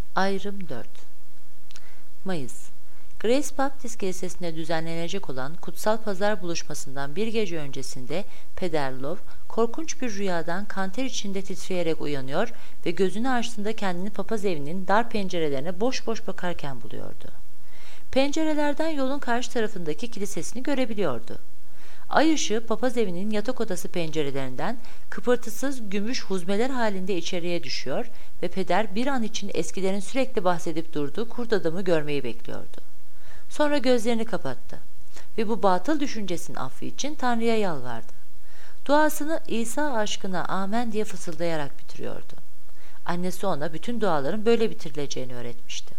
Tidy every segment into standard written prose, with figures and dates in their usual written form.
Ayrım 4. Mayıs. Grace Baptist Kilisesi'nde düzenlenecek olan Kutsal Pazar buluşmasından bir gece öncesinde Peder Love korkunç bir rüyadan kanter içinde titreyerek uyanıyor ve gözünü açtığında kendini papaz evinin dar pencerelerine boş boş bakarken buluyordu. Pencerelerden yolun karşı tarafındaki kilisesini görebiliyordu. Ay ışığı papaz evinin yatak odası pencerelerinden kıpırtısız gümüş huzmeler halinde içeriye düşüyor ve peder bir an için eskilerin sürekli bahsedip durduğu kurt adamı görmeyi bekliyordu. Sonra gözlerini kapattı ve bu batıl düşüncesinin affı için Tanrı'ya yalvardı. Duasını İsa aşkına amen diye fısıldayarak bitiriyordu. Annesi ona bütün duaların böyle bitirileceğini öğretmişti.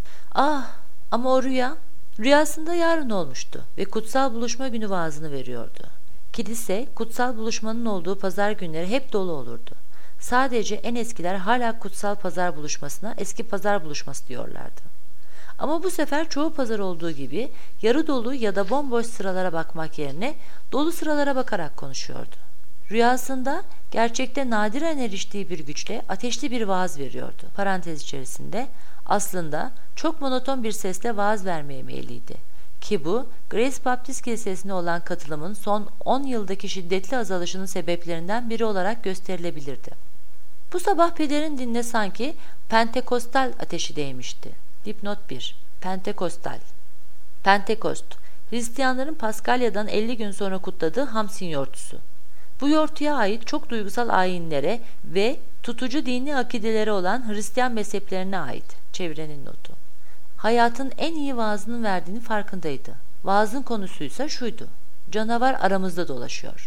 Ah, ama o rüyasında yarın olmuştu ve kutsal buluşma günü vaazını veriyordu. Kilise, kutsal buluşmanın olduğu pazar günleri hep dolu olurdu. Sadece en eskiler hala kutsal pazar buluşmasına eski pazar buluşması diyorlardı. Ama bu sefer çoğu pazar olduğu gibi yarı dolu ya da bomboş sıralara bakmak yerine dolu sıralara bakarak konuşuyordu. Rüyasında gerçekte nadiren eriştiği bir güçle ateşli bir vaaz veriyordu. Parantez içerisinde aslında çok monoton bir sesle vaaz vermeye meyilliydi. Ki bu Grace Baptist Kilisesi'ne olan katılımın son 10 yıldaki şiddetli azalışının sebeplerinden biri olarak gösterilebilirdi. Bu sabah pederin dinine sanki Pentekostal ateşi değmişti. Dipnot 1. Pentekostal. Pentekost, Hristiyanların Paskalya'dan 50 gün sonra kutladığı Hamsin yortusu. Bu yortuya ait çok duygusal ayinlere ve tutucu dini akidelere olan Hristiyan mezheplerine ait. Çevrenin notu. Hayatın en iyi vaazının verdiğini farkındaydı. Vaazın konusuysa şuydu: canavar aramızda dolaşıyor.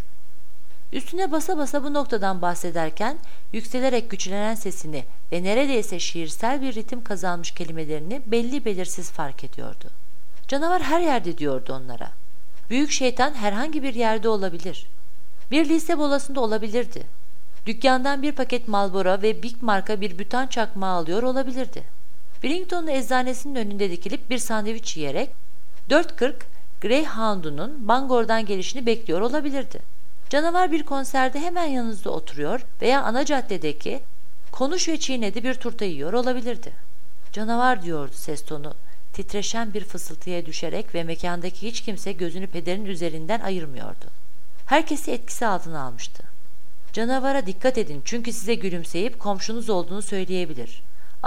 Üstüne basa basa bu noktadan bahsederken yükselerek güçlenen sesini ve neredeyse şiirsel bir ritim kazanmış kelimelerini belli belirsiz fark ediyordu. Canavar her yerde diyordu onlara. Büyük şeytan herhangi bir yerde olabilir. Bir lise bolasında olabilirdi. Dükkandan bir paket Marlboro ve Big marka bir bütan çakmağı alıyor olabilirdi. Billington'lu eczanesinin önünde dikilip bir sandviç yiyerek 4.40 Greyhound'unun Bangor'dan gelişini bekliyor olabilirdi. Canavar bir konserde hemen yanınızda oturuyor veya ana caddedeki Konuş ve Çiğnedi bir turta yiyor olabilirdi. Canavar diyordu ses tonu, titreşen bir fısıltıya düşerek ve mekandaki hiç kimse gözünü pederin üzerinden ayırmıyordu. Herkesi etkisi altına almıştı. Canavara dikkat edin çünkü size gülümseyip komşunuz olduğunu söyleyebilir.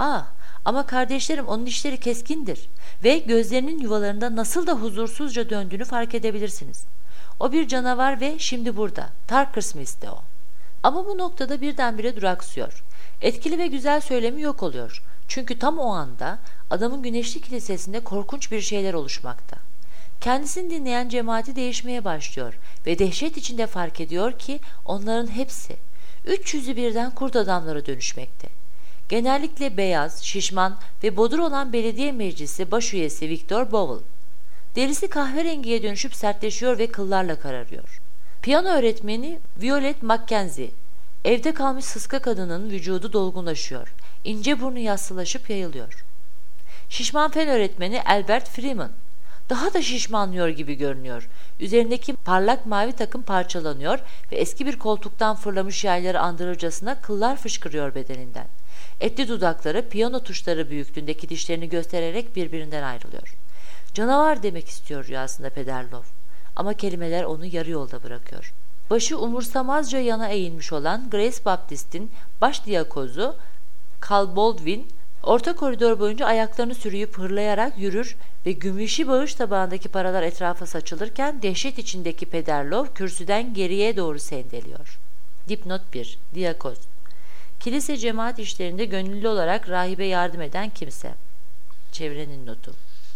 Ama kardeşlerim onun işleri keskindir ve gözlerinin yuvalarında nasıl da huzursuzca döndüğünü fark edebilirsiniz. O bir canavar ve şimdi burada. Tarker Smith'te o. Ama bu noktada birdenbire duraksıyor. Etkili ve güzel söylemi yok oluyor. Çünkü tam o anda adamın güneşli kilisesinde korkunç bir şeyler oluşmakta. Kendisini dinleyen cemaati değişmeye başlıyor ve dehşet içinde fark ediyor ki onların hepsi 300'ü birden kurt adamlara dönüşmekte. Genellikle beyaz, şişman ve bodur olan belediye meclisi başüyesi Victor Bowell. Derisi kahverengiye dönüşüp sertleşiyor ve kıllarla kararıyor. Piyano öğretmeni Violet Mackenzie. Evde kalmış sıska kadının vücudu dolgunlaşıyor. İnce burnu yassılaşıp yayılıyor. Şişman fen öğretmeni Albert Freeman. Daha da şişmanlıyor gibi görünüyor. Üzerindeki parlak mavi takım parçalanıyor ve eski bir koltuktan fırlamış yayları andırırcasına kıllar fışkırıyor bedeninden. Etli dudakları piyano tuşları büyüklüğündeki dişlerini göstererek birbirinden ayrılıyor. Canavar demek istiyor rüyasında Peder Love. Ama kelimeler onu yarı yolda bırakıyor. Başı umursamazca yana eğilmiş olan Grace Baptist'in baş diyakozu Cal Baldwin, orta koridor boyunca ayaklarını sürüyüp hırlayarak yürür ve gümüşü bağış tabağındaki paralar etrafa saçılırken dehşet içindeki Peder Love kürsüden geriye doğru sendeliyor. Dipnot 1. Diyakoz. Kilise cemaat işlerinde gönüllü olarak rahibe yardım eden kimse. Çevrenin notu.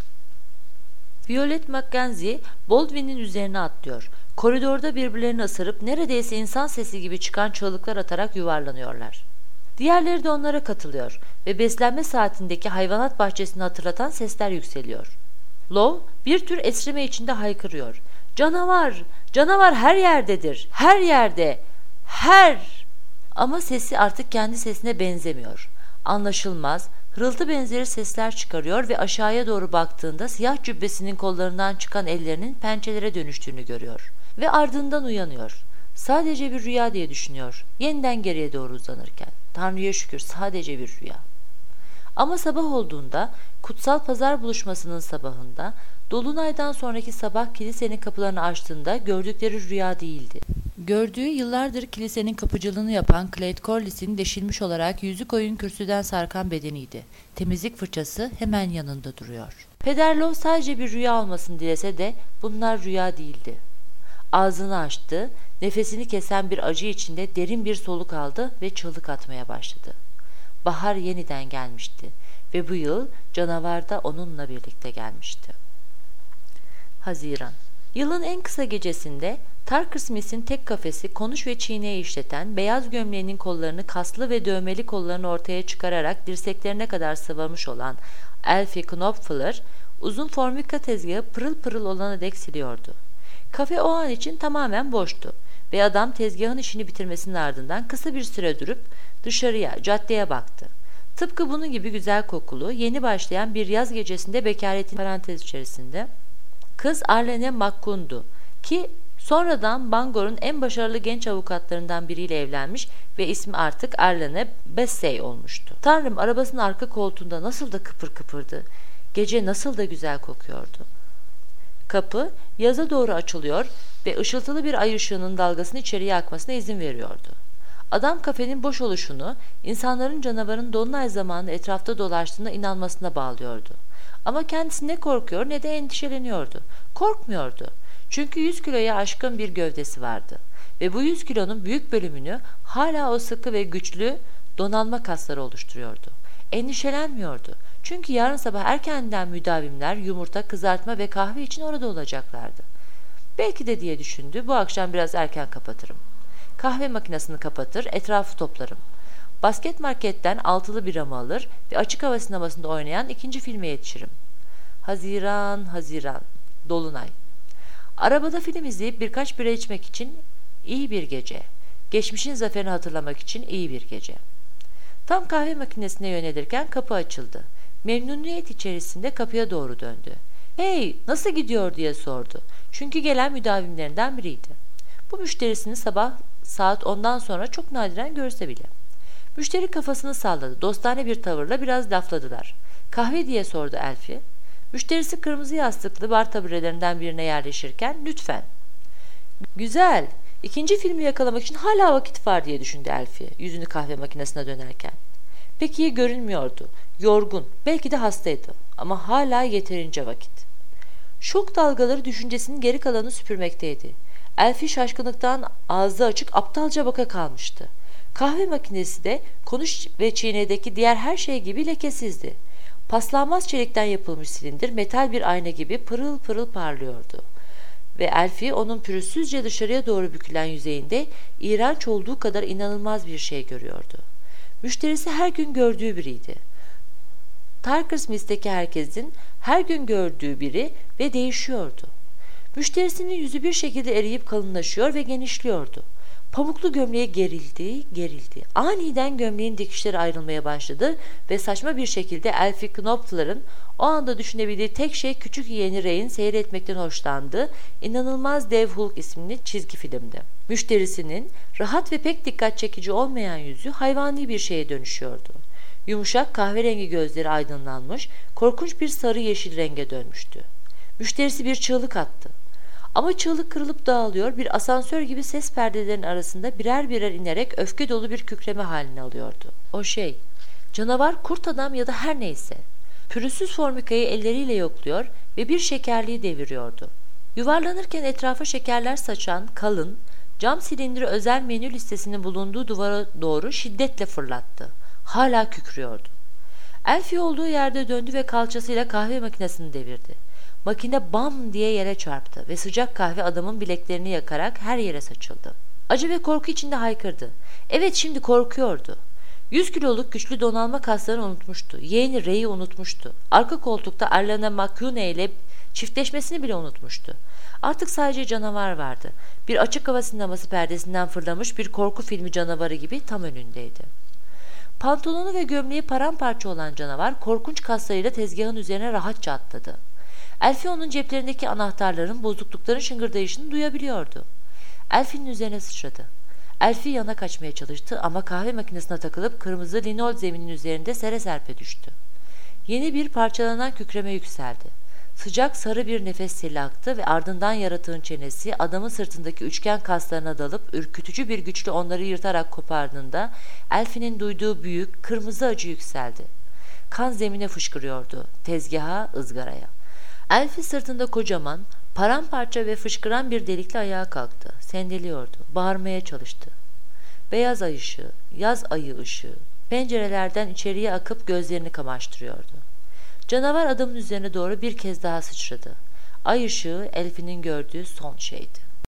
Violet Mackenzie, Baldwin'in üzerine atlıyor. Koridorda birbirlerini ısırıp neredeyse insan sesi gibi çıkan çığlıklar atarak yuvarlanıyorlar. Diğerleri de onlara katılıyor ve beslenme saatindeki hayvanat bahçesini hatırlatan sesler yükseliyor. Love bir tür esrime içinde haykırıyor. Canavar! Canavar her yerdedir! Her yerde! Her! Ama sesi artık kendi sesine benzemiyor. Anlaşılmaz, hırıltı benzeri sesler çıkarıyor ve aşağıya doğru baktığında siyah cübbesinin kollarından çıkan ellerinin pençelere dönüştüğünü görüyor. Ve ardından uyanıyor. Sadece bir rüya diye düşünüyor. Yeniden geriye doğru uzanırken. Tanrı'ya şükür sadece bir rüya. Ama sabah olduğunda, kutsal pazar buluşmasının sabahında, dolunaydan sonraki sabah kilisenin kapılarını açtığında gördükleri rüya değildi. Gördüğü yıllardır kilisenin kapıcılığını yapan Clyde Corliss'in deşilmiş olarak yüzük oyun kürsüden sarkan bedeniydi. Temizlik fırçası hemen yanında duruyor. Peder Love sadece bir rüya olmasını dilese de bunlar rüya değildi. Ağzını açtı, nefesini kesen bir acı içinde derin bir soluk aldı ve çığlık atmaya başladı. Bahar yeniden gelmişti ve bu yıl canavar da onunla birlikte gelmişti. Haziran. Yılın en kısa gecesinde Tucker Smith'in tek kafesi konuş ve çiğneye işleten, beyaz gömleğinin kollarını kaslı ve dövmeli kollarını ortaya çıkararak dirseklerine kadar sıvamış olan Alfie Knopfler, uzun formika tezgahı pırıl pırıl olana dek siliyordu. Kafe o an için tamamen boştu ve adam tezgahın işini bitirmesinin ardından kısa bir süre durup dışarıya, caddeye baktı. Tıpkı bunun gibi güzel kokulu, yeni başlayan bir yaz gecesinde bekaretin parantez içerisinde kız Arlene McCoon'du ki sonradan Bangor'un en başarılı genç avukatlarından biriyle evlenmiş ve ismi artık Arlene Bessey olmuştu. Tanrım, arabasının arka koltuğunda nasıl da kıpır kıpırdı. Gece nasıl da güzel kokuyordu. Kapı yaza doğru açılıyor ve ışıltılı bir ay ışığının dalgasını içeriye akmasına izin veriyordu. Adam kafenin boş oluşunu, insanların canavarın dolunay zamanı etrafta dolaştığına inanmasına bağlıyordu. Ama kendisi ne korkuyor ne de endişeleniyordu. Korkmuyordu. Çünkü 100 kiloya aşkın bir gövdesi vardı. Ve bu 100 kilonun büyük bölümünü hala o sıkı ve güçlü donanma kasları oluşturuyordu. Endişelenmiyordu. Çünkü yarın sabah erkenden müdavimler, yumurta, kızartma ve kahve için orada olacaklardı. Belki de diye düşündü, bu akşam biraz erken kapatırım. Kahve makinesini kapatır, etrafı toplarım. Basket marketten altılı biramı alır ve açık hava sinemasında oynayan ikinci filme yetişirim. Haziran, dolunay. Arabada film izleyip birkaç bira içmek için iyi bir gece. Geçmişin zaferini hatırlamak için iyi bir gece. Tam kahve makinesine yönelirken kapı açıldı. Memnuniyet içerisinde kapıya doğru döndü. "Hey, nasıl gidiyor?" diye sordu. Çünkü gelen müdavimlerinden biriydi. Bu müşterisini sabah saat 10'dan sonra çok nadiren görse bile. Müşteri kafasını salladı. Dostane bir tavırla biraz lafladılar. "Kahve?" diye sordu Elfie. Müşterisi kırmızı yastıklı bar taburelerinden birine yerleşirken "Lütfen." "Güzel. İkinci filmi yakalamak için hala vakit var," diye düşündü Elfie, yüzünü kahve makinesine dönerken. Pek iyi görünmüyordu. Yorgun, belki de hastaydı. Ama hala yeterince vakit. Şok dalgaları düşüncesinin geri kalanını süpürmekteydi. Elfie şaşkınlıktan ağzı açık aptalca baka kalmıştı. Kahve makinesi de konuş ve çiğnedeki diğer her şey gibi lekesizdi. Paslanmaz çelikten yapılmış silindir metal bir ayna gibi pırıl pırıl parlıyordu. Ve Elfie onun pürüzsüzce dışarıya doğru bükülen yüzeyinde iğrenç olduğu kadar inanılmaz bir şey görüyordu. Müşterisi her gün gördüğü biriydi. Tucker Smith'teki herkesin her gün gördüğü biri ve değişiyordu. Müşterisinin yüzü bir şekilde eriyip kalınlaşıyor ve genişliyordu. Pamuklu gömleğe gerildi. Aniden gömleğin dikişleri ayrılmaya başladı ve saçma bir şekilde Elfie Knopfler'ın o anda düşünebildiği tek şey küçük yeğeni Ray'in seyretmekten hoşlandığı İnanılmaz Dev Hulk isimli çizgi filmdi. Müşterisinin rahat ve pek dikkat çekici olmayan yüzü hayvani bir şeye dönüşüyordu. Yumuşak kahverengi gözleri aydınlanmış, korkunç bir sarı yeşil renge dönmüştü. Müşterisi bir çığlık attı. Ama çığlık kırılıp dağılıyor, bir asansör gibi ses perdelerinin arasında birer birer inerek öfke dolu bir kükreme halini alıyordu. O şey, canavar, kurt adam ya da her neyse. Pürüzsüz formikayı elleriyle yokluyor ve bir şekerliği deviriyordu. Yuvarlanırken etrafa şekerler saçan, kalın, cam silindiri özel menü listesinin bulunduğu duvara doğru şiddetle fırlattı. Hala kükrüyordu. Elfie olduğu yerde döndü ve kalçasıyla kahve makinesini devirdi. Makine bam diye yere çarptı ve sıcak kahve adamın bileklerini yakarak her yere saçıldı. Acı ve korku içinde haykırdı. Evet, şimdi korkuyordu. 100 kiloluk güçlü donanma kaslarını unutmuştu. Yeğeni Ray'i unutmuştu. Arka koltukta Arlene McCune ile çiftleşmesini bile unutmuştu. Artık sadece canavar vardı. Bir açık hava sineması perdesinden fırlamış bir korku filmi canavarı gibi tam önündeydi. Pantolonu ve gömleği paramparça olan canavar korkunç kaslarıyla tezgahın üzerine rahatça atladı. Elfie onun ceplerindeki anahtarların, bozuklukların şıngırdayışını duyabiliyordu. Elfie'nin üzerine sıçradı. Elfie yana kaçmaya çalıştı ama kahve makinesine takılıp kırmızı linol zeminin üzerinde sere serpe düştü. Yeni bir parçalanan kükreme yükseldi. Sıcak sarı bir nefes seli aktı ve ardından yaratığın çenesi adamın sırtındaki üçgen kaslarına dalıp ürkütücü bir güçle onları yırtarak kopardığında Elfi'nin duyduğu büyük, kırmızı acı yükseldi. Kan zemine fışkırıyordu, tezgaha, ızgaraya. Elfi sırtında kocaman, paramparça ve fışkıran bir delikle ayağa kalktı. Sendeliyordu, bağırmaya çalıştı. Beyaz ay ışığı, yaz ayı ışığı, pencerelerden içeriye akıp gözlerini kamaştırıyordu. Canavar adamın üzerine doğru bir kez daha sıçradı. Ay ışığı Elfi'nin gördüğü son şeydi.